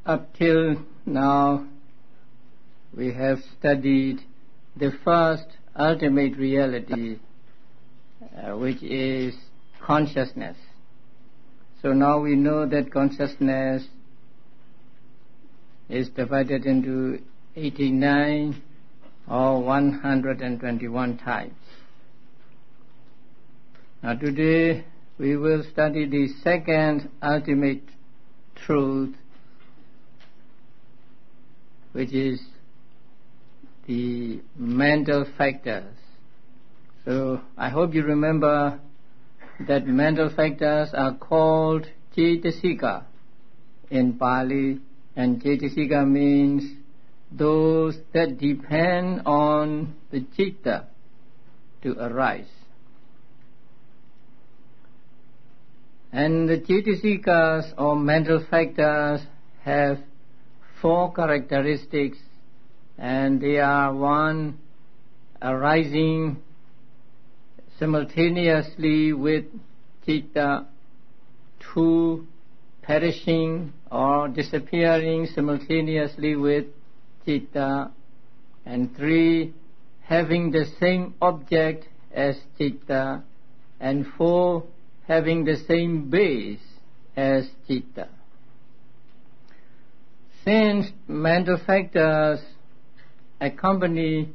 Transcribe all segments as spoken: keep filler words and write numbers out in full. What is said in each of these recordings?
Up till now, we have studied the first ultimate reality, uh, which is consciousness. So now we know that consciousness is divided into eighty-nine or one hundred twenty-one types. Now today we will study the second ultimate truth, which is the mental factors. So I hope you remember that mental factors are called Cetasika in Pali, and Cetasika means those that depend on the citta to arise. And the Cetasikas or mental factors have four characteristics, and they are: one, arising simultaneously with citta; two, perishing or disappearing simultaneously with citta; and three, having the same object as citta; and four, having the same base as citta. Since mental factors accompany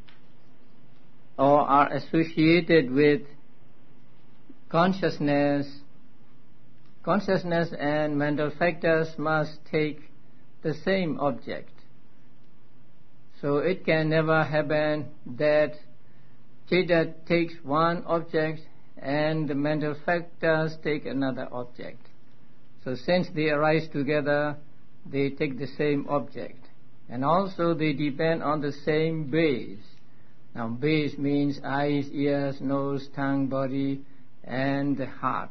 or are associated with consciousness, consciousness and mental factors must take the same object. So it can never happen that citta takes one object and the mental factors take another object. So since they arise together, they take the same object, and also they depend on the same base. Now base means eyes, ears, nose, tongue, body, and the heart.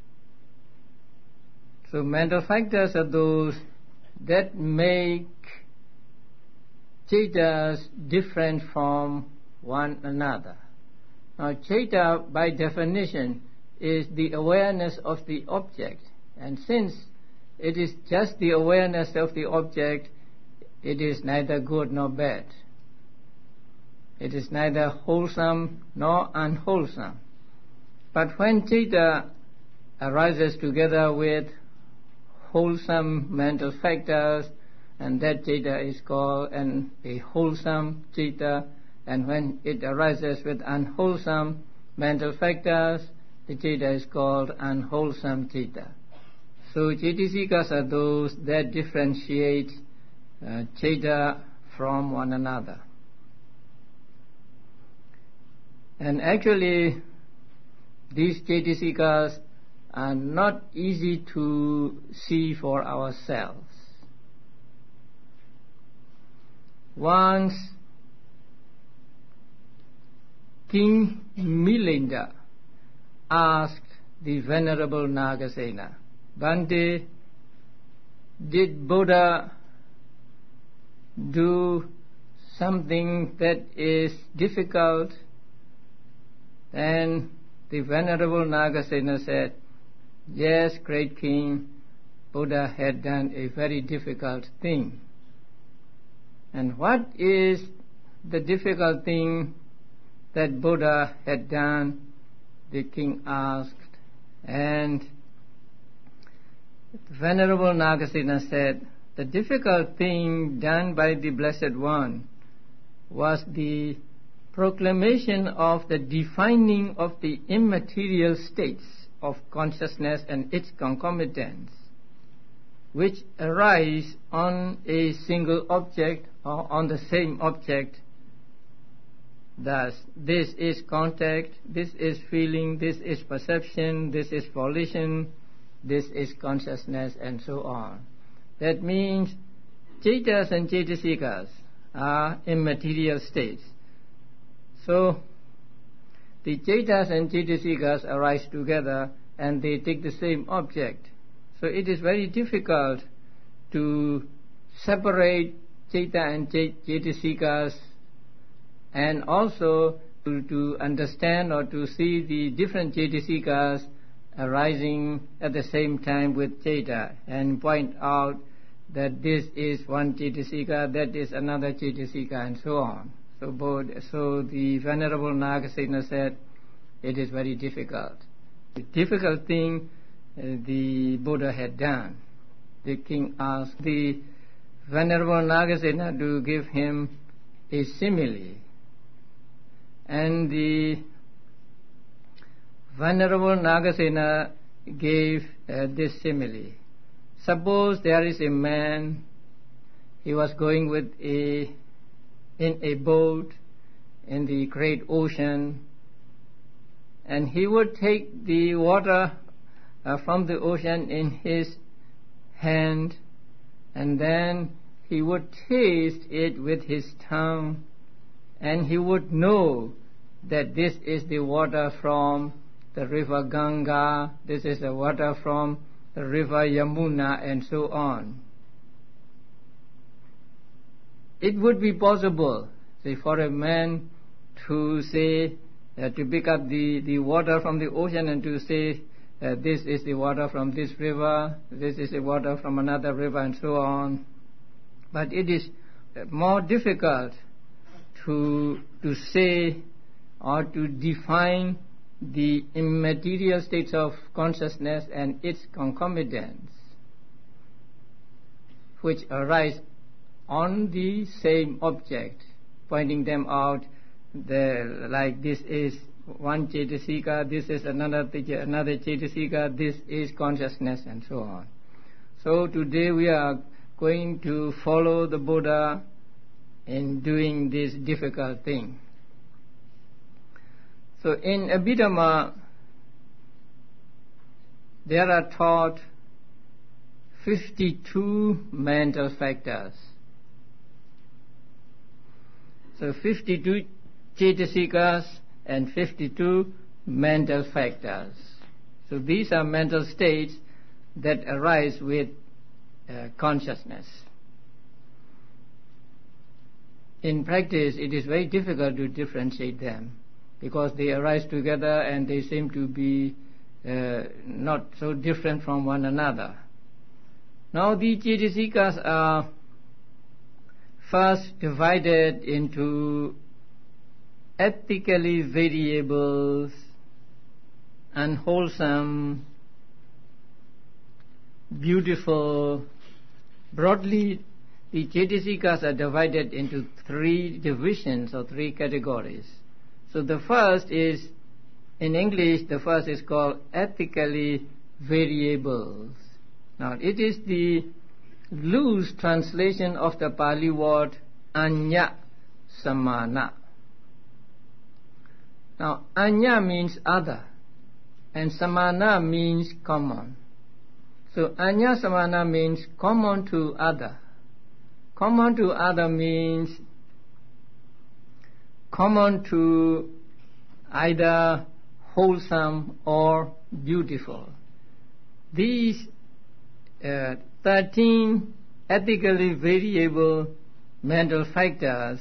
So mental factors are those that make cittas different from one another. Now citta by definition is the awareness of the object, and since it is just the awareness of the object, it is neither good nor bad. It is neither wholesome nor unwholesome. But when citta arises together with wholesome mental factors, and that citta is called an, a wholesome citta, and when it arises with unwholesome mental factors, the citta is called unwholesome citta. So Cetasikas are those that differentiate uh, citta from one another. And actually, these Cetasikas are not easy to see for ourselves. Once King Milinda asked the Venerable Nagasena, "Bhante, did Buddha do something that is difficult?" Then the Venerable Nagasena said, "Yes, great king, Buddha had done a very difficult thing." "And what is the difficult thing that Buddha had done?" the king asked. And the Venerable Nagasena said, "The difficult thing done by the Blessed One was the proclamation of the defining of the immaterial states of consciousness and its concomitants, which arise on a single object or on the same object. Thus, this is contact, this is feeling, this is perception, this is volition, this is consciousness, and so on. That means cittas and cetasikas are immaterial states. So the cittas and cetasikas arise together and they take the same object. So it is very difficult to separate citta and cetasikas, and also to, to understand or to see the different cetasikas arising at the same time with citta, and point out that this is one Cetasika, that is another Cetasika, and so on. So, both, so the Venerable Nagasena said, it is very difficult. The difficult thing uh, the Buddha had done. The king asked the Venerable Nagasena to give him a simile. And the Venerable Nagasena gave uh, this simile. Suppose there is a man, he was going with a in a boat in the great ocean, and he would take the water uh, from the ocean in his hand, and then he would taste it with his tongue, and he would know that this is the water from the river Ganga, this is the water from the river Yamuna, and so on. It would be possible, say, for a man to say, uh, to pick up the, the water from the ocean and to say, uh, this is the water from this river, this is the water from another river, and so on. But it is more difficult to, to say or to define the immaterial states of consciousness and its concomitants, which arise on the same object, pointing them out, the, like this is one Cetasika, this is another another Cetasika, this is consciousness, and so on. So today we are going to follow the Buddha in doing this difficult thing. So in Abhidhamma, there are taught fifty-two mental factors. So fifty-two Cetasikas and fifty-two mental factors. So these are mental states that arise with uh, consciousness. In practice, it is very difficult to differentiate them, because they arise together and they seem to be uh, not so different from one another. Now the Cetasikas are first divided into ethically variables, unwholesome, beautiful. Broadly, the Cetasikas are divided into three divisions or three categories. So the first is, in English, the first is called ethically variables. Now it is the loose translation of the Pali word anya samana. Now anya means other, and samana means common. So anya samana means common to other. Common to other means common to either wholesome or beautiful. These uh, thirteen ethically variable mental factors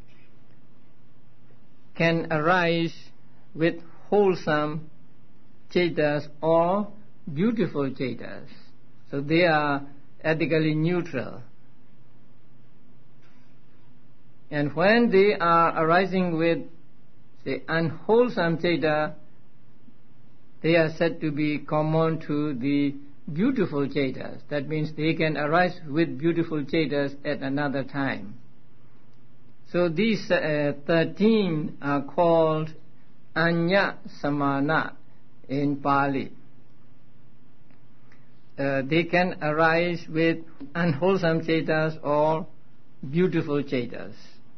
can arise with wholesome cetas or beautiful cetas. So they are ethically neutral. And when they are arising with, say, unwholesome ceta, they are said to be common to the beautiful cetas. That means they can arise with beautiful cetas at another time. So these uh, thirteen are called anya samana in Pali. Uh, they can arise with unwholesome cetas or beautiful cetas.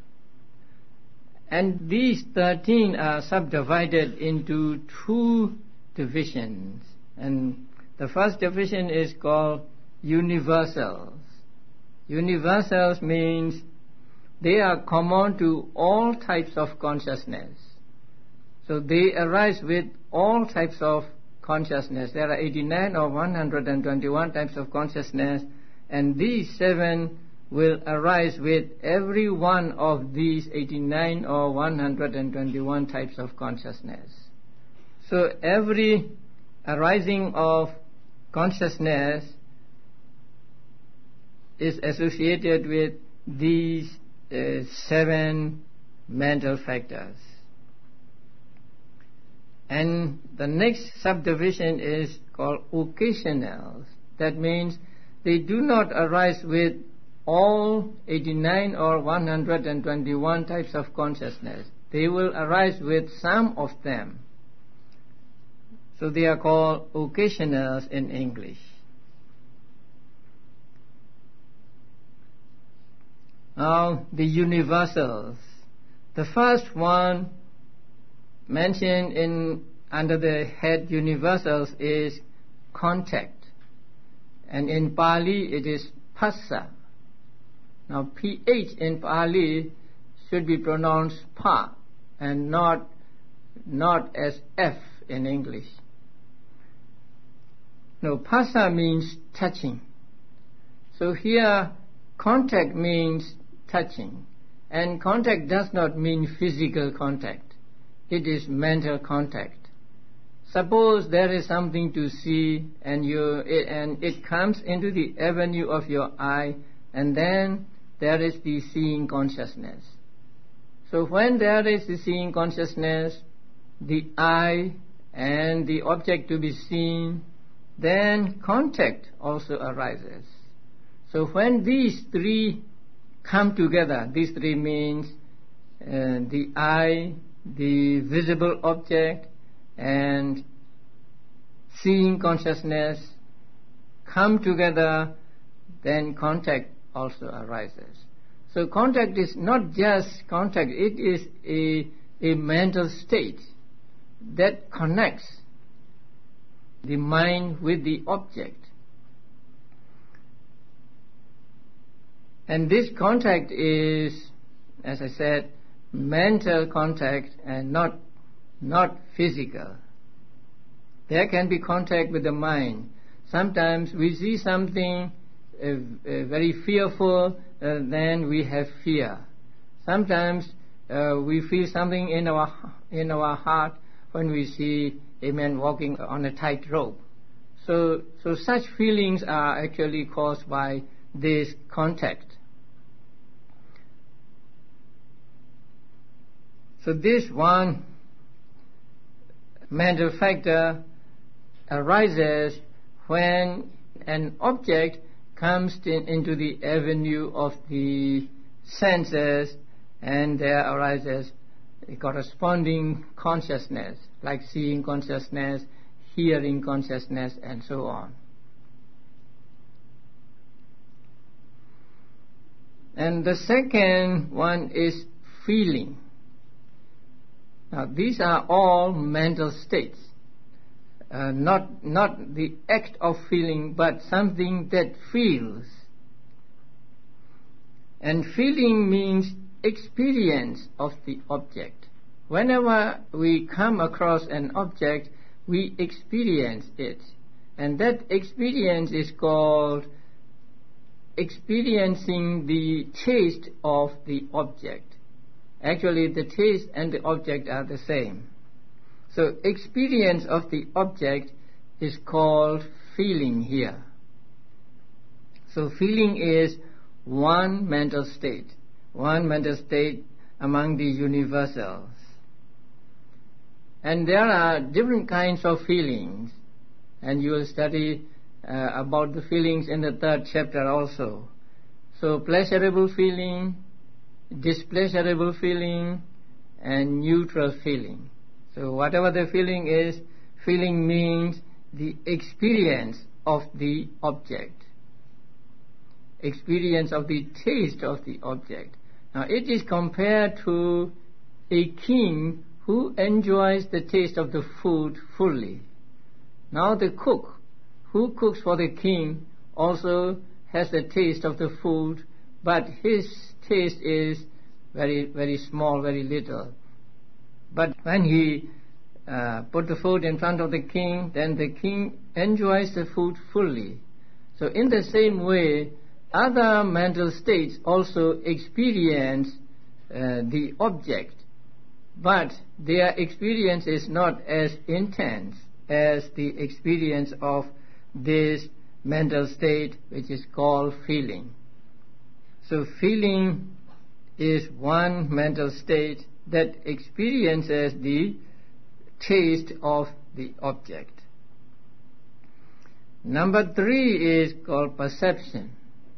And these thirteen are subdivided into two divisions. And the first division is called universals. Universals means they are common to all types of consciousness. So they arise with all types of consciousness. There are eighty-nine or one hundred twenty-one types of consciousness, and these seven will arise with every one of these eighty-nine or one hundred twenty-one types of consciousness. So every arising of consciousness is associated with these uh, seven mental factors. And the next subdivision is called occasionals. That means they do not arise with all eighty-nine or one hundred twenty-one types of consciousness. They will arise with some of them. So they are called occasionals in English. Now the universals. The first one mentioned in under the head universals is contact, and in Pali it is phassa. Now ph in Pali should be pronounced pa and not not as f in English. No, phassa means touching. So here contact means touching, and contact does not mean physical contact. It is mental contact. Suppose there is something to see and you it, and it comes into the avenue of your eye, and then there is the seeing consciousness. So when there is the seeing consciousness, the eye and the object to be seen, then contact also arises. So when these three come together, these three means uh, the eye, the visible object, and seeing consciousness come together, then contact also arises. So contact is not just contact, it is a, a mental state that connects the mind with the object. And this contact is, as I said, mental contact and not not physical. There can be contact with the mind. Sometimes we see something uh, uh, very fearful, uh, then we have fear. Sometimes uh, we feel something in our in our heart when we see a man walking on a tightrope. So so such feelings are actually caused by this contact. So this one mental factor arises when an object comes in, into the avenue of the senses, and there arises a corresponding consciousness, like seeing consciousness, hearing consciousness, and so on. And the second one is feeling. Now these are all mental states, uh, not not the act of feeling, but something that feels. And feeling means experience of the object. Whenever we come across an object, we experience it, and that experience is called experiencing the taste of the object. Actually, the taste and the object are the same. So experience of the object is called feeling here. So feeling is one mental state, one mental state among the universals. And there are different kinds of feelings, and you will study uh, about the feelings in the third chapter also. So pleasurable feeling, displeasurable feeling, and neutral feeling. So whatever the feeling is, feeling means the experience of the object, experience of the taste of the object. Now it is compared to a king who enjoys the taste of the food fully. Now the cook who cooks for the king also has the taste of the food, but his taste is very, very small, very little. But when he uh, put the food in front of the king, then the king enjoys the food fully. So in the same way, other mental states also experience uh, the object, but their experience is not as intense as the experience of this mental state which is called feeling. So feeling is one mental state that experiences the taste of the object. Number three is called perception.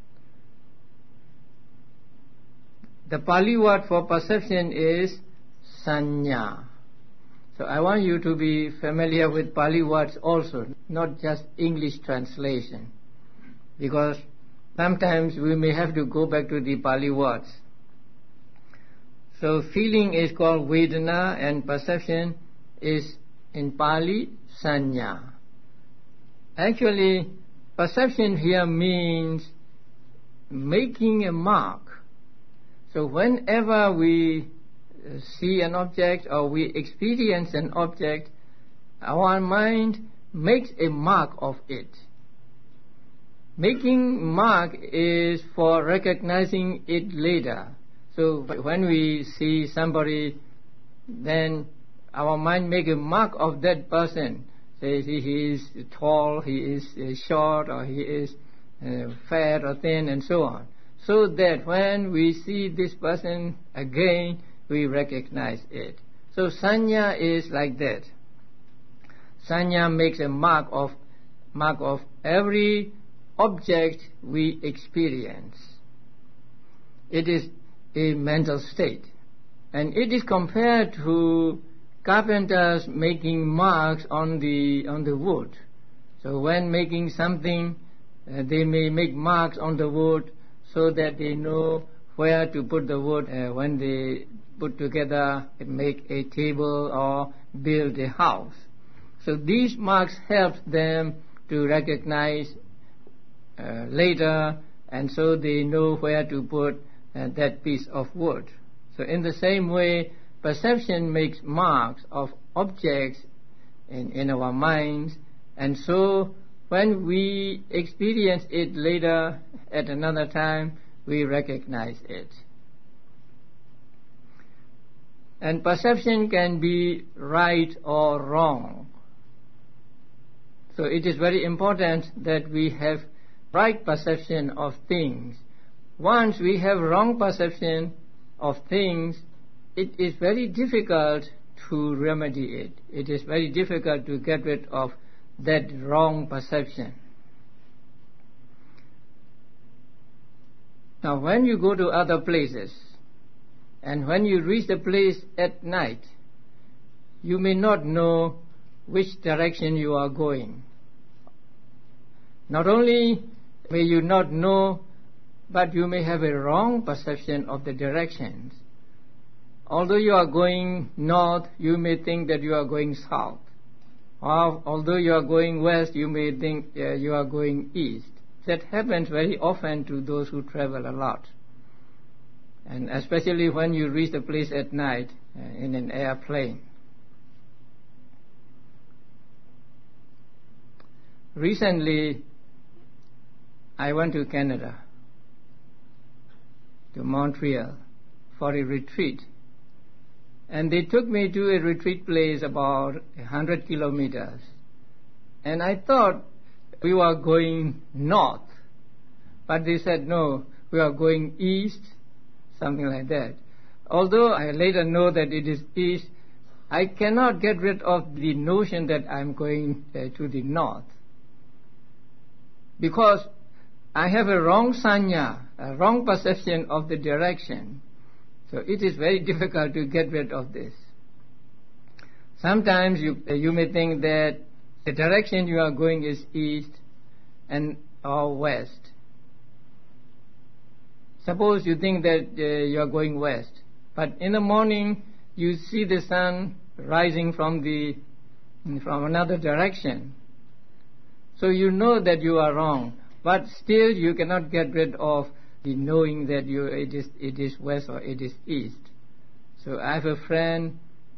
The Pali word for perception is sanya. So I want you to be familiar with Pali words also, not just English translation, because sometimes we may have to go back to the Pali words. So feeling is called Vedana and perception is in Pali sanya. Actually, perception here means making a mark. So whenever we see an object or we experience an object, our mind makes a mark of it. Making mark is for recognizing it later. So when we see somebody, then our mind make a mark of that person. Say he is tall, he is short, or he is uh, fat or thin, and so on. So that when we see this person again, we recognize it. So sanya is like that. Sanya makes a mark of mark of every object we experience. It is a mental state, and it is compared to carpenters making marks on the on the wood. So when making something, uh, they may make marks on the wood so that they know where to put the wood uh, when they put together, make a table or build a house. So these marks help them to recognize uh, later, and so they know where to put uh, that piece of wood. So in the same way, perception makes marks of objects in, in our minds, and so when we experience it later at another time, we recognize it. And perception can be right or wrong. So it is very important that we have right perception of things. Once we have wrong perception of things, it is very difficult to remedy it. It is very difficult to get rid of that wrong perception. Now when you go to other places, and when you reach the place at night, you may not know which direction you are going. Not only may you not know, but you may have a wrong perception of the directions. Although you are going north, you may think that you are going south. Or although you are going west, you may think uh, you are going east. That happens very often to those who travel a lot. And especially when you reach the place at night uh, in an airplane. Recently, I went to Canada, to Montreal, for a retreat. And they took me to a retreat place about a hundred kilometers. And I thought we were going north. But they said, no, we are going east, something like that. Although I later know that it is east, I cannot get rid of the notion that I'm going uh, to the north. Because I have a wrong sanya, a wrong perception of the direction. So it is very difficult to get rid of this. Sometimes you, uh, you may think that the direction you are going is east and or west. Suppose you think that uh, you are going west, but in the morning you see the sun rising from the from another direction. So you know that you are wrong, but still you cannot get rid of the knowing that you it is it is west or it is east. So I have a friend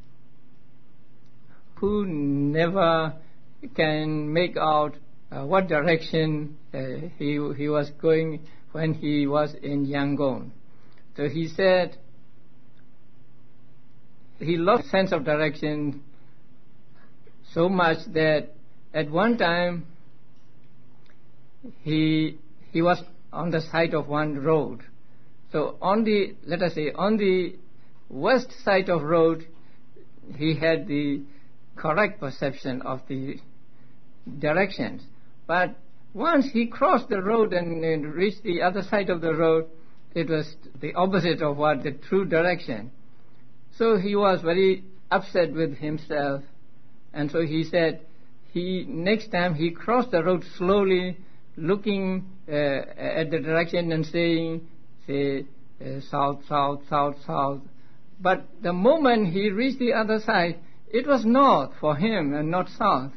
who never can make out uh, what direction uh, he he was going when he was in Yangon. So he said he lost sense of direction so much that at one time he he was on the side of one road, So on the, let us say, on the west side of road, he had the correct perception of the directions. But once he crossed the road and, and reached the other side of the road, it was the opposite of what the true direction. So he was very upset with himself, and so he said, he next time he crossed the road slowly, looking uh, at the direction and saying, say, uh, south, south, south, south. But the moment he reached the other side, it was north for him and not south.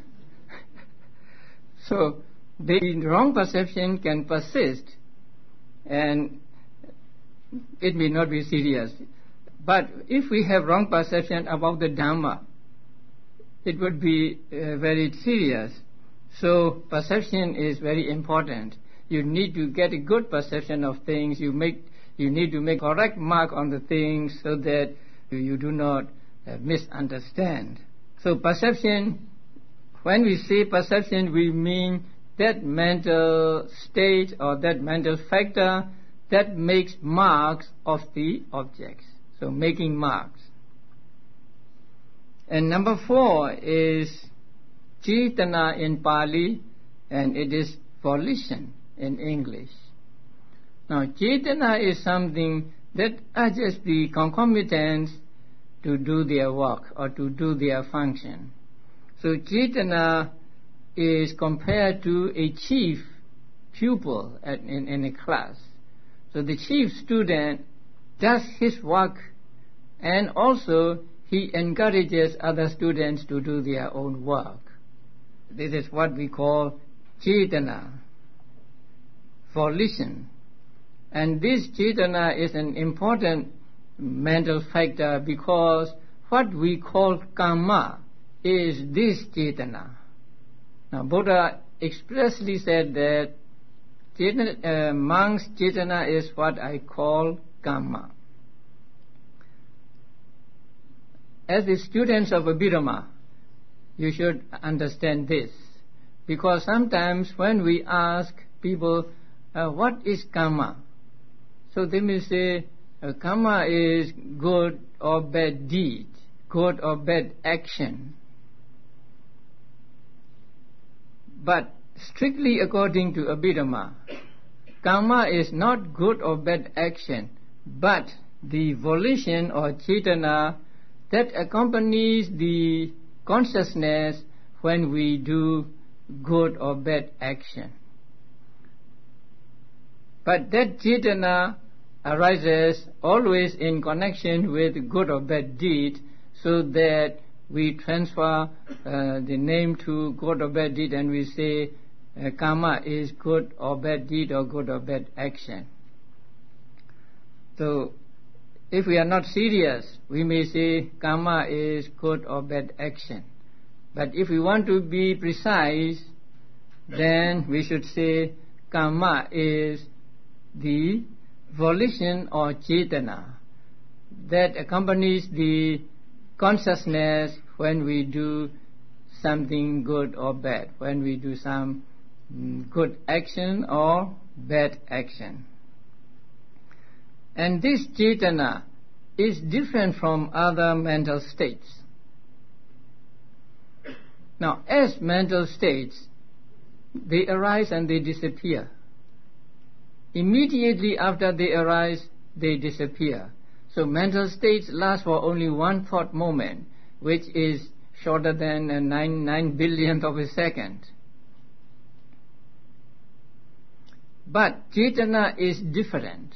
So the wrong perception can persist, and it may not be serious. But if we have wrong perception about the Dhamma, it would be uh, very serious. So perception is very important. You need to get a good perception of things. You make, you need to make correct mark on the things so that you do not uh, misunderstand. So perception, when we say perception, we mean that mental state or that mental factor that makes marks of the objects. So making marks. And number four is Cetana in Pali, and it is volition in English. Now, Cetana is something that adjusts the concomitants to do their work or to do their function. So Cetana is compared to a chief pupil at, in, in a class. So the chief student does his work, and also he encourages other students to do their own work. This is what we call Cetana, volition. And this Cetana is an important mental factor because what we call karma is this Cetana. Now Buddha expressly said that Cetana, uh, monk's Cetana is what I call karma. As the students of Abhidhamma, you should understand this, because sometimes when we ask people, uh, what is karma? So they may say, uh, karma is good or bad deed, good or bad action. But strictly according to Abhidhamma, karma is not good or bad action, but the volition or Cetana that accompanies the consciousness when we do good or bad action. But that Cetana arises always in connection with good or bad deed, so that we transfer uh, the name to good or bad deed, and we say uh, karma is good or bad deed or good or bad action. So if we are not serious, we may say karma is good or bad action. But if we want to be precise, then we should say karma is the volition or Cetana that accompanies the consciousness when we do something good or bad, when we do some mm, good action or bad action. And this Cetana is different from other mental states. Now, as mental states, they arise and they disappear. Immediately after they arise, they disappear. So mental states last for only one thought moment, which is shorter than a nine, nine billionth of a second. But Cetana is different.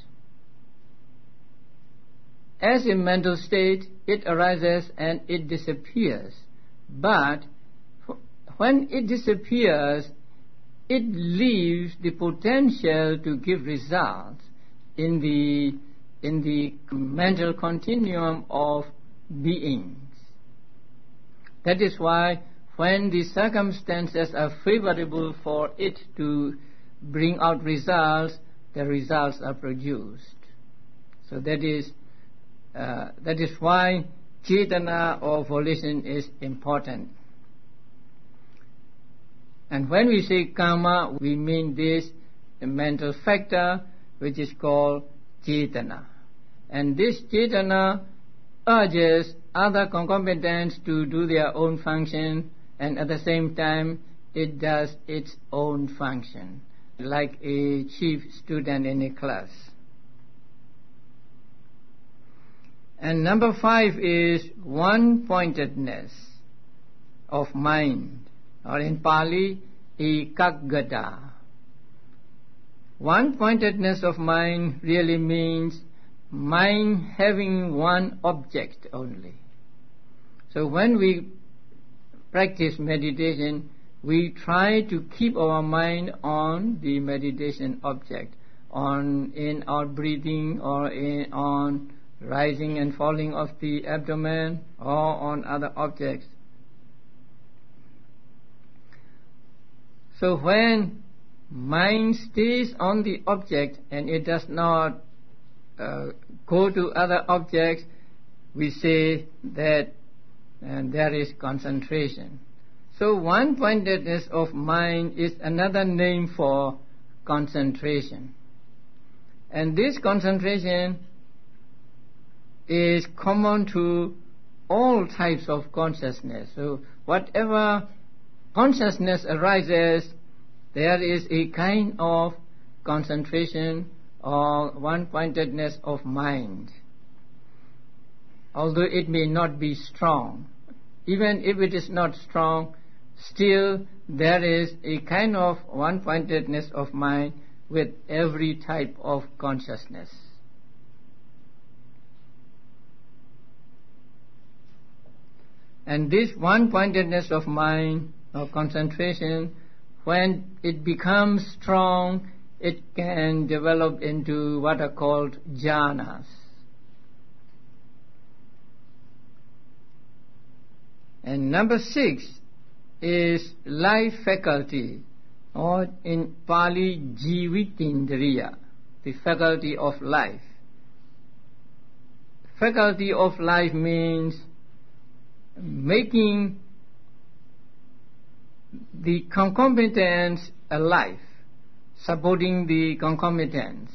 As a mental state, it arises and it disappears. But when it disappears, it leaves the potential to give results in the in the mental continuum of beings. That is why when the circumstances are favorable for it to bring out results, the results are produced. So that is uh, that is why Cetana or volition is important. And when we say karma, we mean this mental factor which is called Cetana. And this Cetana urges other concomitants to do their own function, and at the same time it does its own function, like a chief student in a class. And number five is one-pointedness of mind, or in Pali, ekaggata. One-pointedness of mind really means mind having one object only. So when we practice meditation, we try to keep our mind on the meditation object, on in our breathing, or in, on rising and falling of the abdomen, or on other objects. So when mind stays on the object and it does not uh, go to other objects, we say that and there is concentration. So one-pointedness of mind is another name for concentration. And this concentration is common to all types of consciousness. So whatever consciousness arises, there is a kind of concentration or one-pointedness of mind. Although it may not be strong, even if it is not strong, still there is a kind of one-pointedness of mind with every type of consciousness. And this one-pointedness of mind or concentration, when it becomes strong, it can develop into what are called jhanas. And number six is life faculty, or in Pali, jivitindriya, the faculty of life. Faculty of life means making the concomitants alive, supporting the concomitants.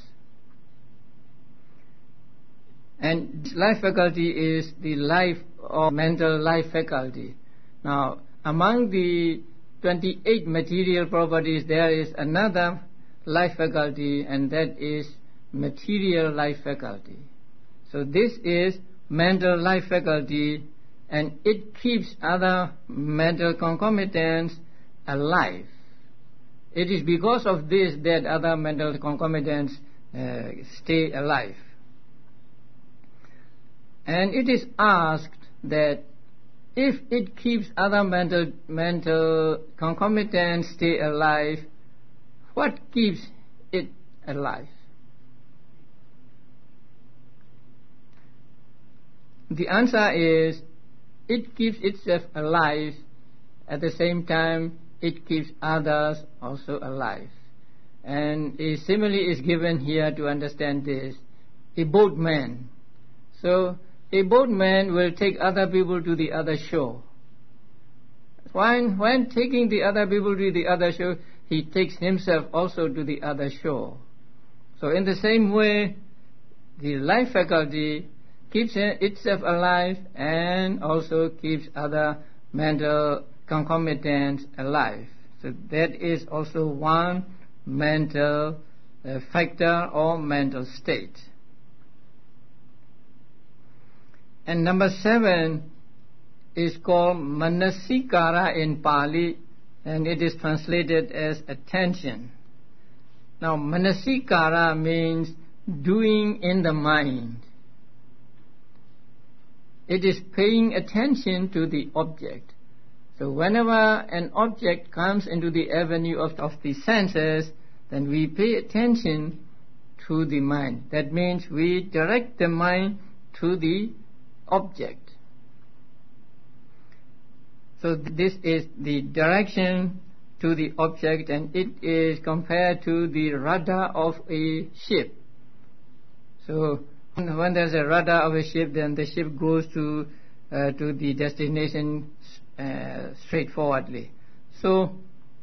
And life faculty is the life or mental life faculty. Now, among the twenty-eight material properties, there is another life faculty, and that is material life faculty. So this is mental life faculty, and it keeps other mental concomitants alive. It is because of this that other mental concomitants uh, stay alive. And it is asked that if it keeps other mental mental concomitants stay alive, what keeps it alive? The answer is it keeps itself alive, at the same time it keeps others also alive. And a simile is given here to understand this. A boatman. So a boatman will take other people to the other shore. When, when taking the other people to the other shore, he takes himself also to the other shore. So in the same way, the life faculty keeps itself alive and also keeps other mental concomitants alive. So that is also one mental uh, factor or mental state. And number seven is called manasikara in Pali, and it is translated as attention. Now, manasikara means doing in the mind. It is paying attention to the object. So whenever an object comes into the avenue of, of the senses, then we pay attention to the mind. That means we direct the mind to the object. So this is the direction to the object, and it is compared to the rudder of a ship. So when there's a rudder of a ship, then the ship goes to uh, to the destination uh, straightforwardly. So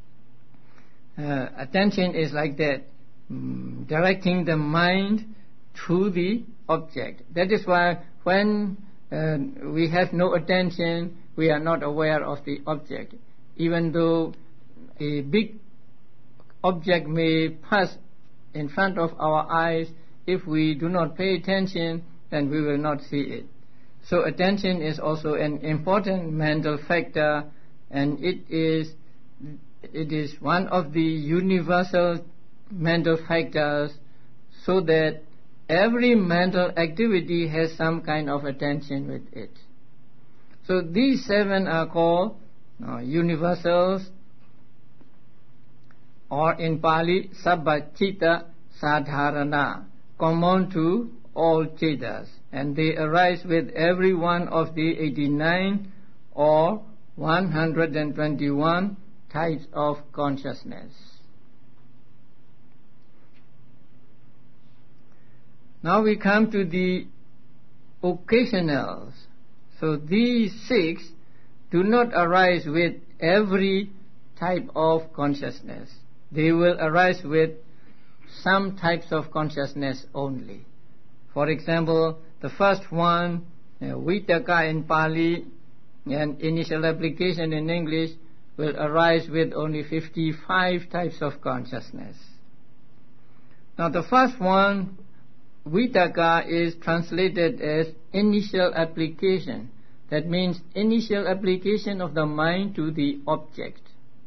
uh, attention is like that, um, directing the mind to the object. That is why when uh, we have no attention, we are not aware of the object. Even though a big object may pass in front of our eyes, if we do not pay attention, then we will not see it. So attention is also an important mental factor, and it is it is one of the universal mental factors, so that every mental activity has some kind of attention with it. So these seven are called uh, universals, or in Pali, Sabba Chitta Sadharana, common to all Chittas, and they arise with every one of the eighty-nine or one hundred twenty-one types of consciousness. Now we come to the occasionals. So these six do not arise with every type of consciousness. They will arise with some types of consciousness only. For example, the first one, uh, Vitakka in Pali and initial application in English, will arise with only fifty-five types of consciousness. Now the first one, Vitakka, is translated as initial application. That means initial application of the mind to the object.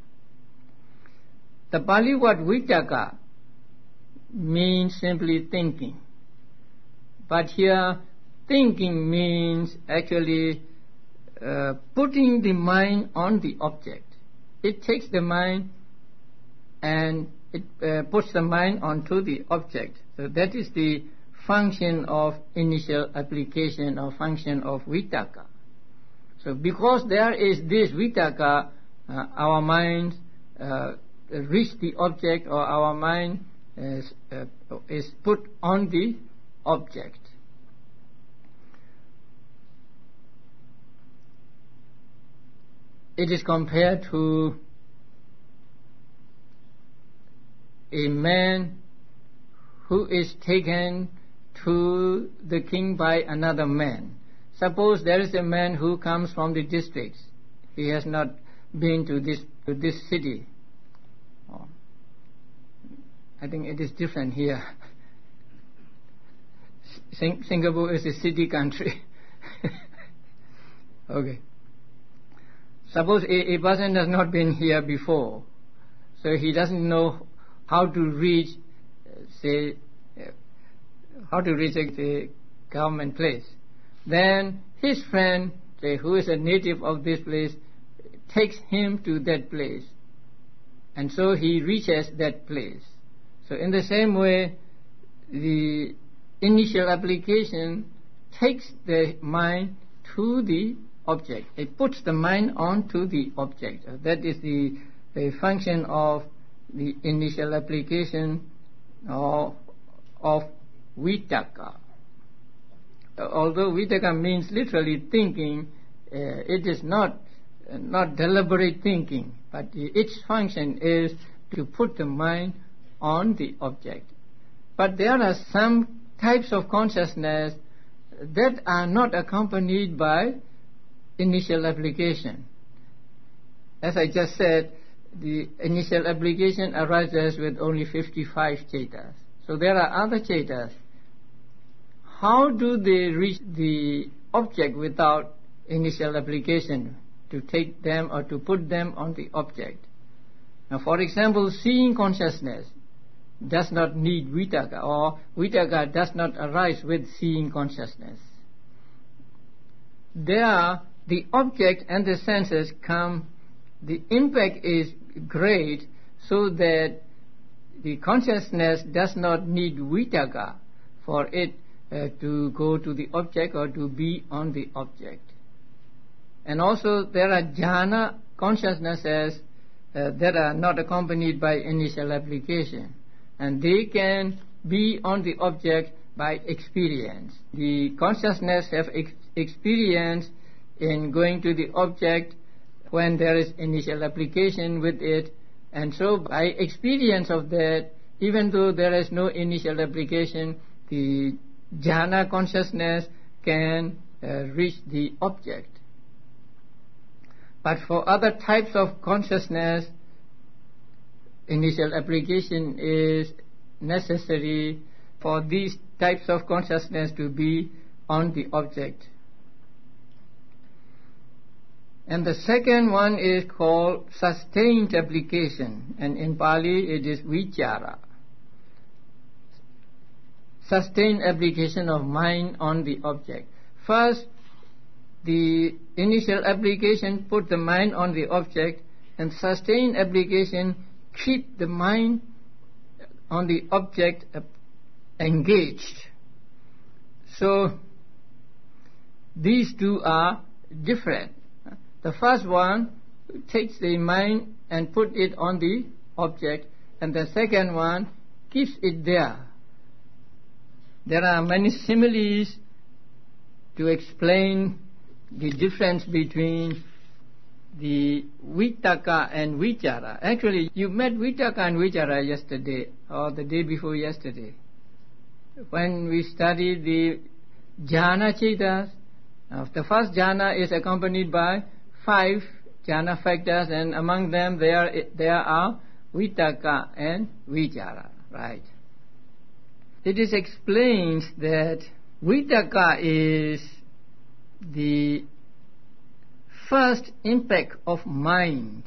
The Pali word Vitakka means simply thinking. But here, thinking means actually uh, putting the mind on the object. It takes the mind and it uh, puts the mind onto the object. So that is the function of initial application or function of Vitakka. So because there is this Vitakka, uh, our mind uh, reach the object, or our mind is, uh, is put on the object. It is compared to a man who is taken to the king by another man. Suppose there is a man who comes from the districts. He has not been to this to this city. Oh, I think it is different here. Sing- Singapore is a city country. Okay. Suppose a, a person has not been here before, so he doesn't know how to reach, uh, say, uh, how to reach a, a government place. Then his friend, say, who is a native of this place, takes him to that place, and so he reaches that place. So in the same way, the initial application takes the mind to the object. It puts the mind onto the object. Uh, that is the, the function of the initial application of, of Vitakka. Uh, although Vitakka means literally thinking, uh, it is not uh, not deliberate thinking, but the, its function is to put the mind on the object. But there are some types of consciousness that are not accompanied by initial application. As I just said, the initial application arises with only fifty-five Chaitas. So there are other Chaitas. How do they reach the object without initial application, to take them or to put them on the object? Now, for example, seeing consciousness does not need Vitakka, or Vitakka does not arise with seeing consciousness. There, the object and the senses come, the impact is great, so that the consciousness does not need Vitakka for it uh, to go to the object or to be on the object. And also there are jhana consciousnesses uh, that are not accompanied by initial application, and they can be on the object by experience. The consciousness have ex- experience in going to the object when there is initial application with it, and so by experience of that, even though there is no initial application, the jhana consciousness can uh, reach the object. But for other types of consciousness, initial application is necessary for these types of consciousness to be on the object. And the second one is called sustained application, and in Pali it is vichara. Sustained application of mind on the object. First, the initial application put the mind on the object, and sustained application keep the mind on the object engaged. So these two are different. The first one takes the mind and put it on the object, and the second one keeps it there. There are many similes to explain the difference between the Vitakka and Vichara. Actually, you met Vitakka and Vichara yesterday or the day before yesterday. When we studied the jhana chetas, uh, the first jhana is accompanied by five jhana factors, and among them there there are Vitakka and Vichara, right? It is explained that Vitakka is the first impact of mind,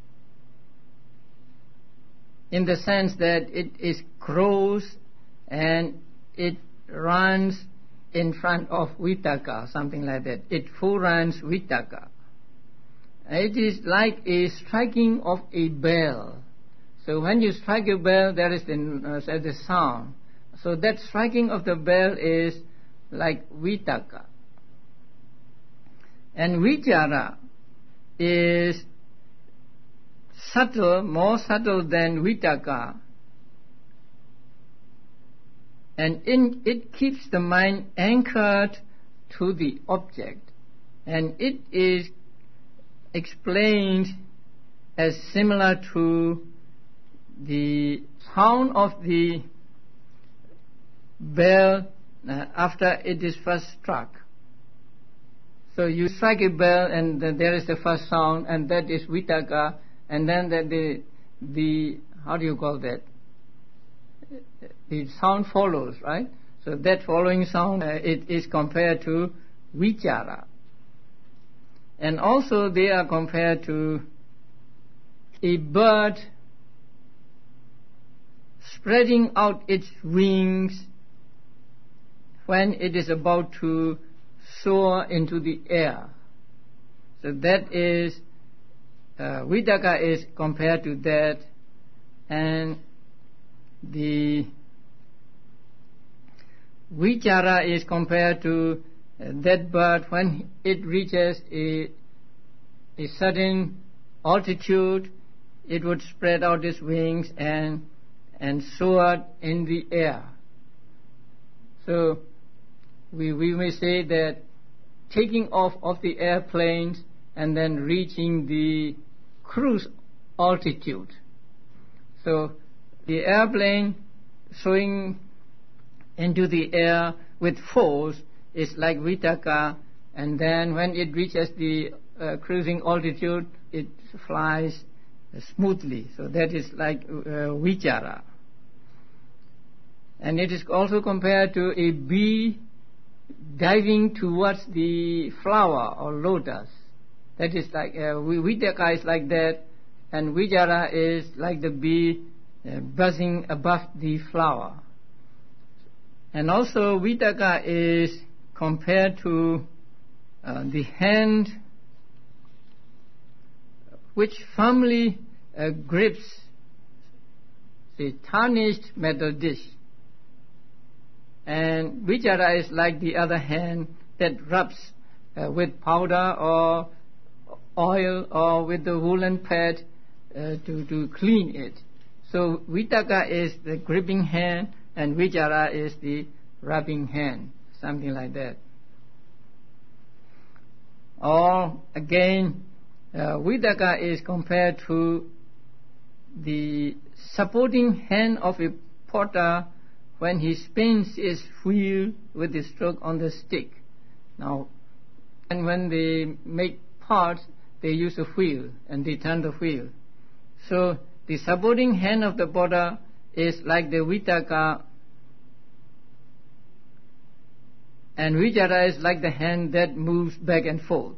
in the sense that it is gross and it runs in front of Vitakka, something like that. It foreruns Vitakka. It is like a striking of a bell. So when you strike a bell, there is the, uh, the sound. So that striking of the bell is like Vitakka. And Vichara is subtle, more subtle than Vitakka, and in, it keeps the mind anchored to the object, and it is explained as similar to the sound of the bell uh, after it is first struck. So you strike a bell, and then there is the first sound, and that is Vitakka, and then the, the the how do you call that? The sound follows, right? So that following sound, uh, it is compared to Vichara, and also they are compared to a bird spreading out its wings when it is about to soar into the air. So that is uh, Vitakka is compared to that, and the Vichara is compared to uh, that bird when it reaches a a certain altitude, it would spread out its wings and and soar in the air. So we we may say that taking off of the airplanes and then reaching the cruise altitude. So the airplane soaring into the air with force is like Vitakka, and then when it reaches the uh, cruising altitude, it flies uh, smoothly. So that is like uh, Vichara. And it is also compared to a bee diving towards the flower or lotus. That is like uh, Vitakka is like that, and Vichara is like the bee uh, buzzing above the flower. And also Vitakka is compared to uh, the hand which firmly uh, grips the tarnished metal dish, and Vichara is like the other hand that rubs uh, with powder or oil or with the woolen pad uh, to, to clean it. So Vitakka is the gripping hand, and Vichara is the rubbing hand, something like that. Or again, uh, Vitakka is compared to the supporting hand of a potter when he spins his wheel with the stroke on the stick. Now, and when they make pots, they use a wheel and they turn the wheel. So the supporting hand of the Buddha is like the Vitakka, and Vichara is like the hand that moves back and forth.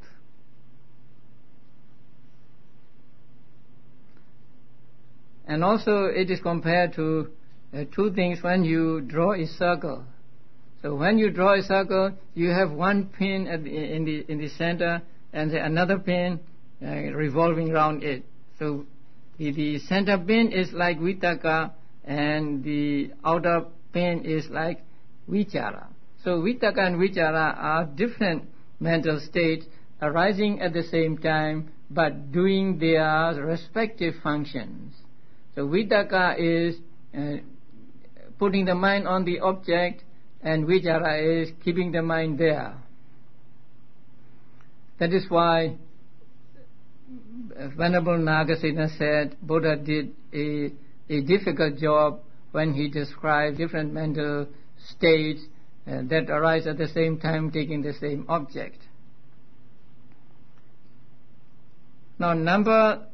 And also it is compared to uh, two things when you draw a circle. So when you draw a circle, you have one pin at the, in the in the center and the another pin uh, revolving around it. So the, the center pin is like Vitakka and the outer pin is like Vichara. So Vitakka and Vichara are different mental states arising at the same time but doing their respective functions. So Vitakka is uh, putting the mind on the object, and Vichara is keeping the mind there. That is why Venerable Nagasena said Buddha did a, a difficult job when he described different mental states uh, that arise at the same time taking the same object. Now number,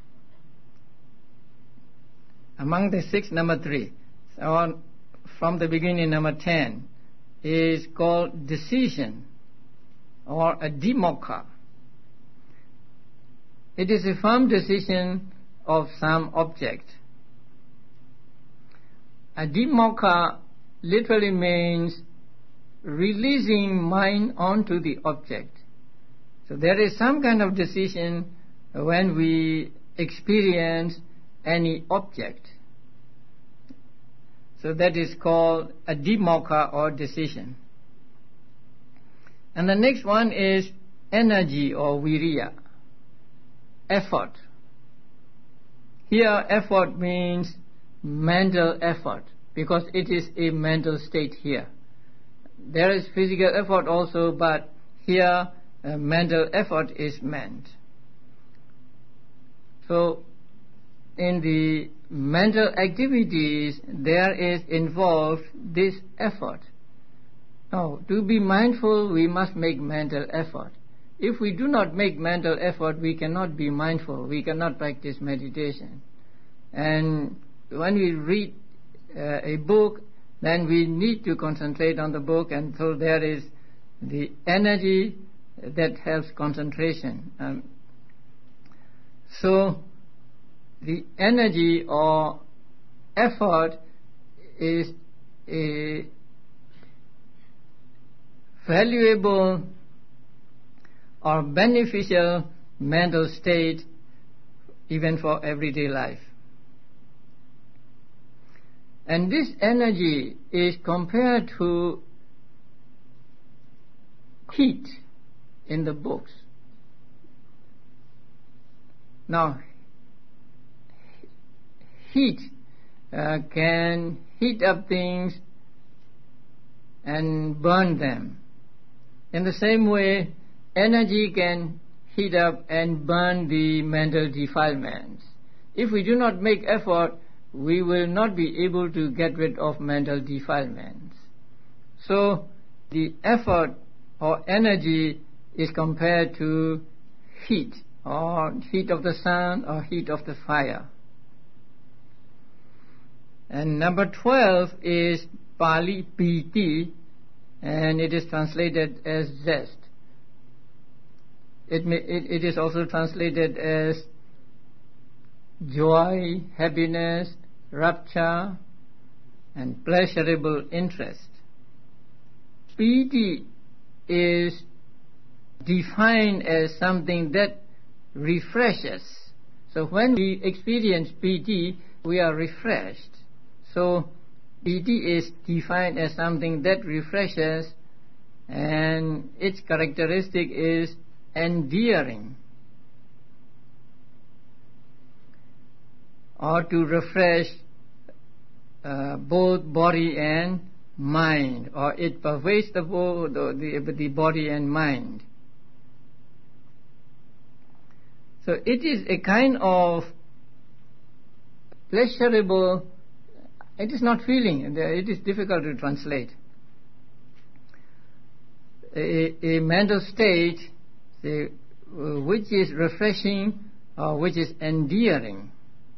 among the six, number three, so from the beginning, number ten, is called decision or a dimokha. It is a firm decision of some object. A dimokha literally means releasing mind onto the object. So there is some kind of decision when we experience any object. So that is called a dimokha or decision. And the next one is energy or viriya, effort. Here effort means mental effort because it is a mental state here. There is physical effort also, but here uh, mental effort is meant. So in the mental activities there is involved this effort. Now, to be mindful we must make mental effort. If we do not make mental effort, we cannot be mindful, we cannot practice meditation. And when we read uh, a book, then we need to concentrate on the book, and so there is the energy that helps concentration. Um, so the energy or effort is a valuable or beneficial mental state even for everyday life. And this energy is compared to heat in the books. Now, heat uh, can heat up things and burn them. In the same way, energy can heat up and burn the mental defilements. If we do not make effort, we will not be able to get rid of mental defilements. So the effort or energy is compared to heat, or heat of the sun or heat of the fire. And number twelve is Pali Piti, and it is translated as zest. It, may, it, it is also translated as joy, happiness, rapture, and pleasurable interest. Piti is defined as something that refreshes. So when we experience piti, we are refreshed. So piti is defined as something that refreshes, and its characteristic is endearing, or to refresh uh, both body and mind, or it pervades the, the, the body and mind. So it is a kind of pleasurable It is not feeling. It is difficult to translate. A, a mental state, say, which is refreshing or which is endearing.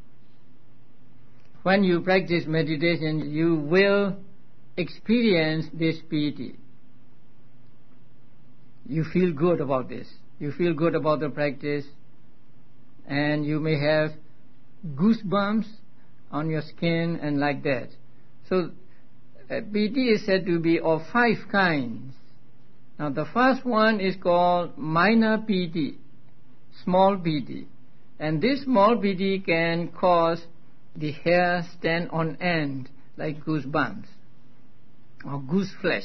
When you practice meditation, you will experience this piti. You feel good about this. You feel good about the practice, and you may have goosebumps on your skin and like that. So uh, piti is said to be of five kinds. Now the first one is called minor piti, small piti, and this small piti can cause the hair stand on end like goosebumps or goose flesh.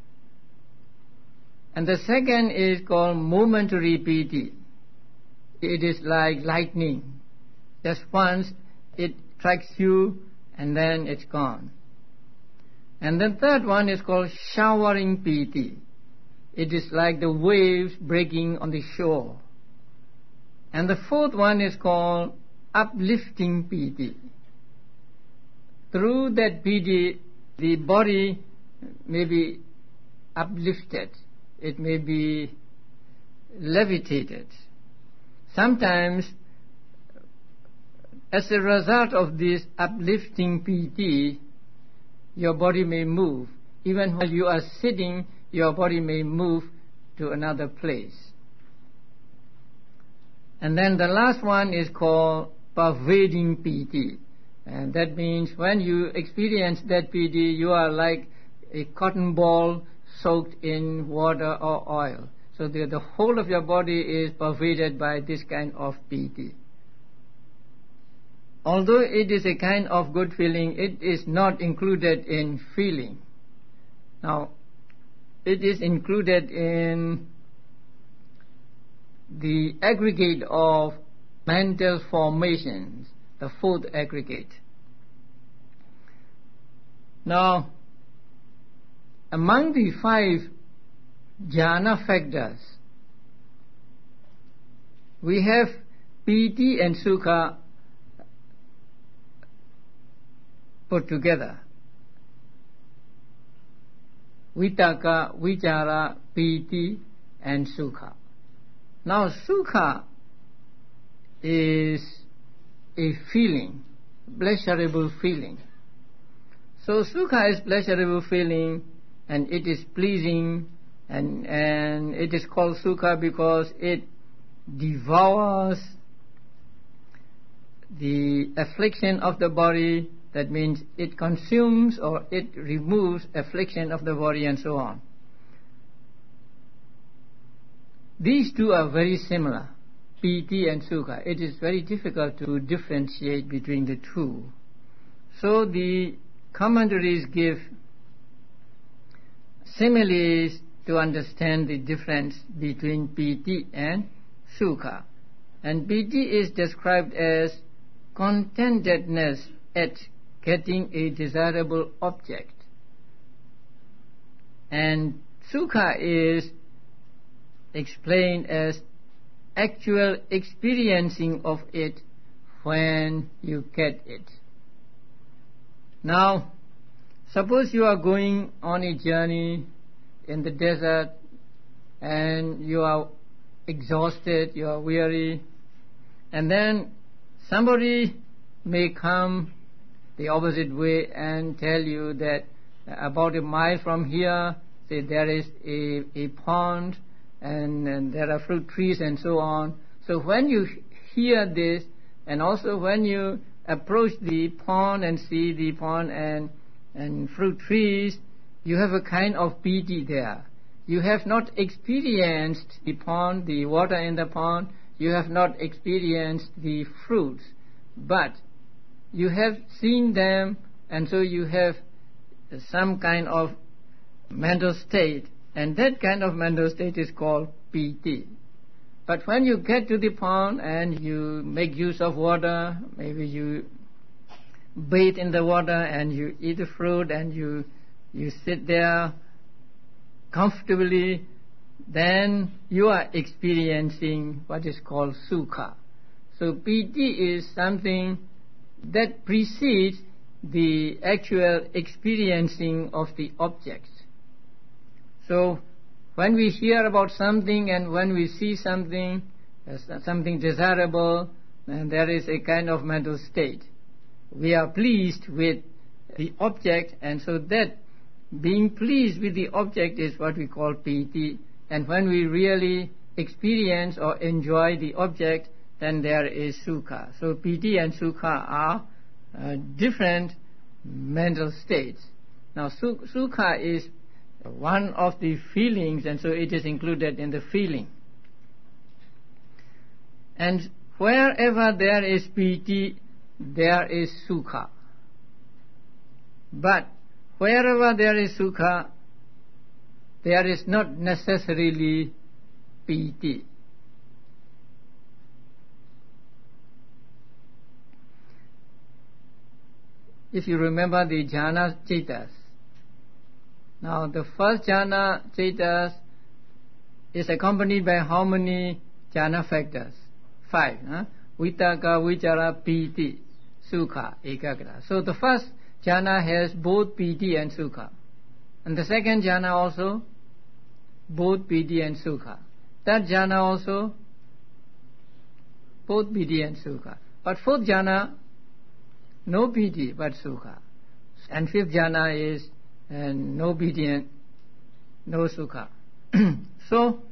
And the second is called momentary piti. It is like lightning. Just once it strikes you and then it's gone. And the third one is called showering piti. It is like the waves breaking on the shore. And the fourth one is called uplifting piti. Through that piti, the body may be uplifted. It may be levitated. Sometimes, as a result of this uplifting piti, your body may move. Even while you are sitting, your body may move to another place. And then the last one is called pervading piti. And that means when you experience that piti, you are like a cotton ball soaked in water or oil. So the, the whole of your body is pervaded by this kind of piti. Although it is a kind of good feeling, it is not included in feeling. Now, it is included in the aggregate of mental formations, the fourth aggregate. Now, among the five jhana factors, we have piti and sukha put together. Vitaka, vichara, piti, and sukha. Now, sukha is a feeling, pleasurable feeling. So, sukha is pleasurable feeling, and it is pleasing, and and it is called sukha because it devours the affliction of the body. That means it consumes or it removes affliction of the body and so on. These two are very similar, piti and sukha. It is very difficult to differentiate between the two. So the commentaries give similes to understand the difference between piti and sukha. And piti is described as contentedness at getting a desirable object, and sukha is explained as actual experiencing of it when you get it. Now, suppose you are going on a journey in the desert and you are exhausted, you are weary, and then somebody may come the opposite way and tell you that about a mile from here, say there is a, a pond and, and there are fruit trees and so on. So when you hear this, and also when you approach the pond and see the pond and, and fruit trees, you have a kind of piti there. You have not experienced the pond, the water in the pond, you have not experienced the fruits, but you have seen them, and so you have some kind of mental state, and that kind of mental state is called piti. But when you get to the pond and you make use of water, maybe you bathe in the water and you eat the fruit and you you sit there comfortably, then you are experiencing what is called sukha. So piti is something that precedes the actual experiencing of the objects. So when we hear about something and when we see something, uh, something desirable, and there is a kind of mental state. We are pleased with the object, and so that being pleased with the object is what we call piti. And when we really experience or enjoy the object, then there is sukha. So piti and sukha are uh, different mental states. Now su- sukha is one of the feelings, and so it is included in the feeling. And wherever there is piti, there is sukha. But wherever there is sukha, there is not necessarily piti. If you remember the jhana cetas, now the first jhana cetas is accompanied by how many jhana factors? Five. Huh? Vitaka, vichara, piti, sukha, ekagra. So the first jhana has both piti and sukha. And the second jhana also, both piti and sukha. Third jhana also, both piti and sukha. But fourth jhana, no piti but sukha. And fifth jhana is uh, no piti and no sukha. So,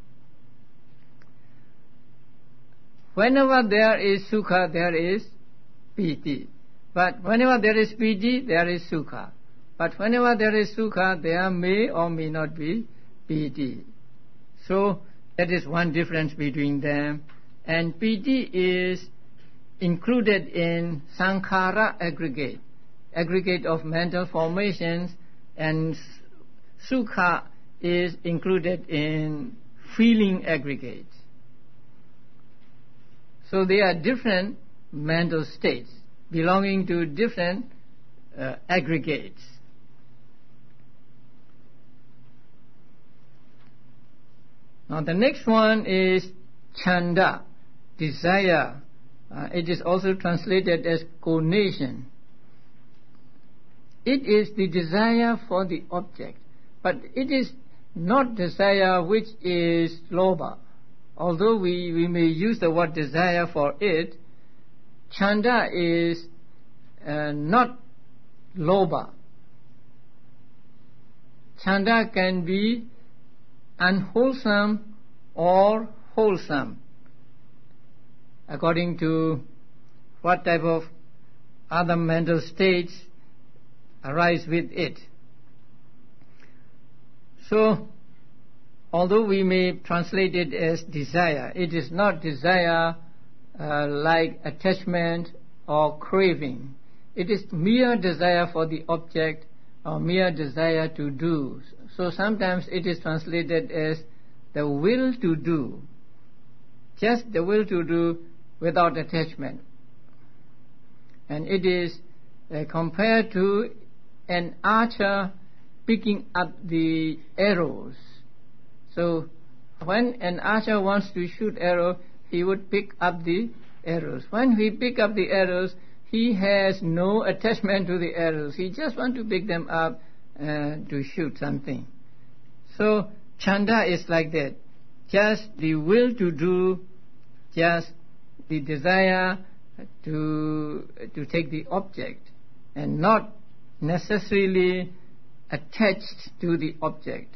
whenever there is sukha, there is piti. But whenever there is piti, there is sukha. But whenever there is sukha, there may or may not be piti. So that is one difference between them. And piti is included in sankhara aggregate, aggregate of mental formations, and sukha is included in feeling aggregate. So they are different mental states belonging to different uh, aggregates. Now the next one is chanda, desire. Uh, it is also translated as conation. It is the desire for the object, but it is not desire which is lobha. Although we, we may use the word desire for it, chanda is uh, not lobha. Chanda can be unwholesome or wholesome, according to what type of other mental states arise with it. So, although we may translate it as desire, it is not desire uh, like attachment or craving. It is mere desire for the object or mere desire to do. So sometimes it is translated as the will to do, just the will to do without attachment. And it is uh, compared to an archer picking up the arrows. So when an archer wants to shoot arrow, he would pick up the arrows. When he pick up the arrows, he has no attachment to the arrows. He just wants to pick them up uh, to shoot something. So chanda is like that. Just the will to do, just the desire to to take the object, and not necessarily attached to the object.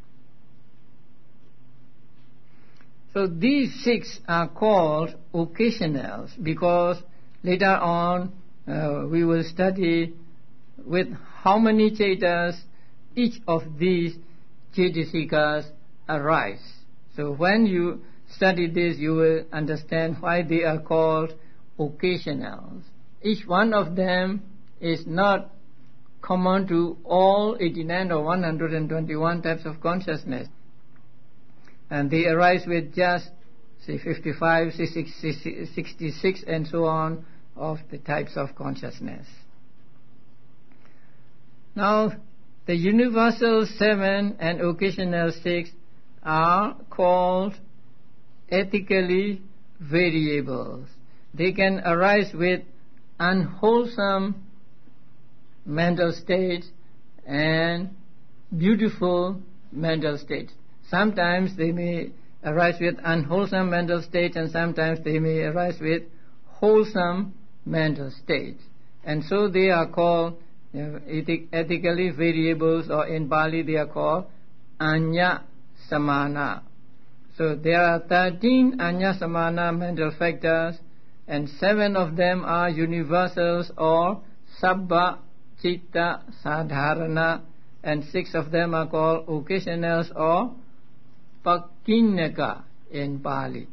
So these six are called occasionals, because later on uh, we will study with how many cetas each of these cetasikas arise. So when you study this, you will understand why they are called occasionals. Each one of them is not common to all eighty-nine or one hundred twenty-one types of consciousness. And they arise with just, say, fifty-five, sixty-six, and so on of the types of consciousness. Now, the universal seven and occasional six are called ethically variables. They can arise with unwholesome mental states and beautiful mental states. Sometimes they may arise with unwholesome mental states, and sometimes they may arise with wholesome mental states. And so they are called you know, ethi- ethically variables, or in Pali they are called Anya Samana. So there are thirteen Anya Samana mental factors, and seven of them are universals or Sabba Chitta Sadharana, and six of them are called occasionals or Pakinnaka in Pali.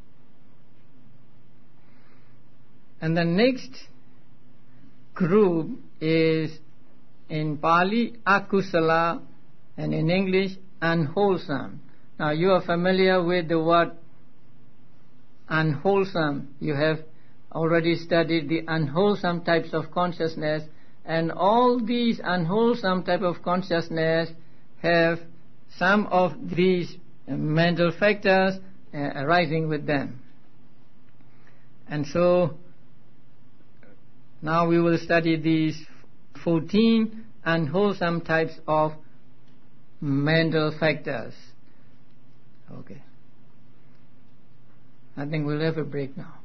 And the next group is in Pali Akusala, and in English unwholesome. Now you are familiar with the word unwholesome. You have already studied the unwholesome types of consciousness, and all these unwholesome type of consciousness have some of these mental factors uh, arising with them. And so now we will study these fourteen unwholesome types of mental factors. Okay. I think we'll have a break now.